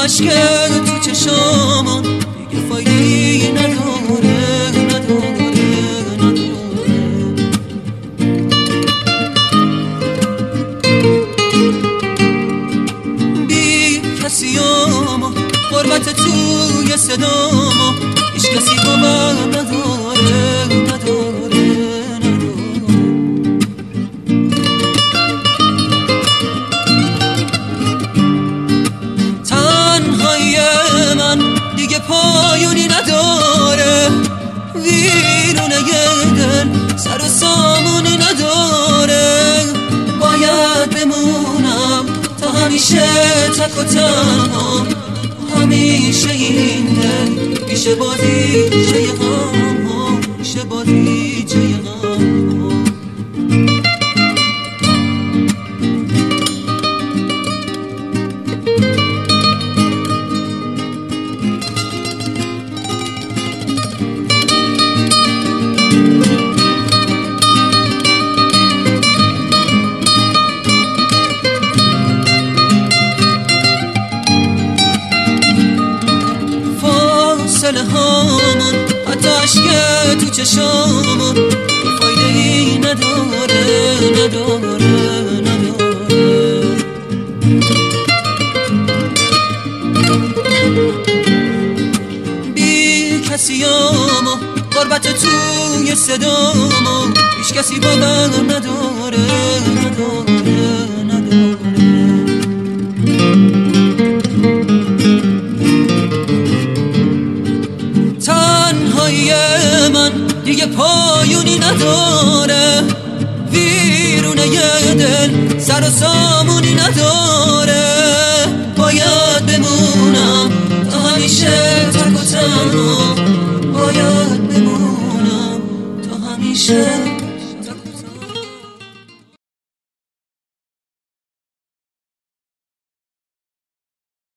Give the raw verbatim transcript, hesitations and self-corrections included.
اشک تو چشامم دیگه فایده‌ای نداره نداره نداره. بی کسیامو غربت توی صدامو هیچ کسی با من نداره نداره نداره. تنهایی من دیگه پایونی نداره، ویرونه دل سر و سامونی نداره. باید بمونم تا همیشه تک و تنها، همیشه این دل میشه بازیچه غم، میشه بازیچه غم. فاصله هامون حتی اشک تو چشامون فایده‌ای نداره نداره نداره. بی کسیامو غربت توی صدامو هیچ کسی با من نداره نداره نداره. تنهایی من دیگه پایونی نداره، ویرونه دل سر و سامونی نداره. باید بمونم تا همیشه تک و تنها، باید بمونم تا همیشه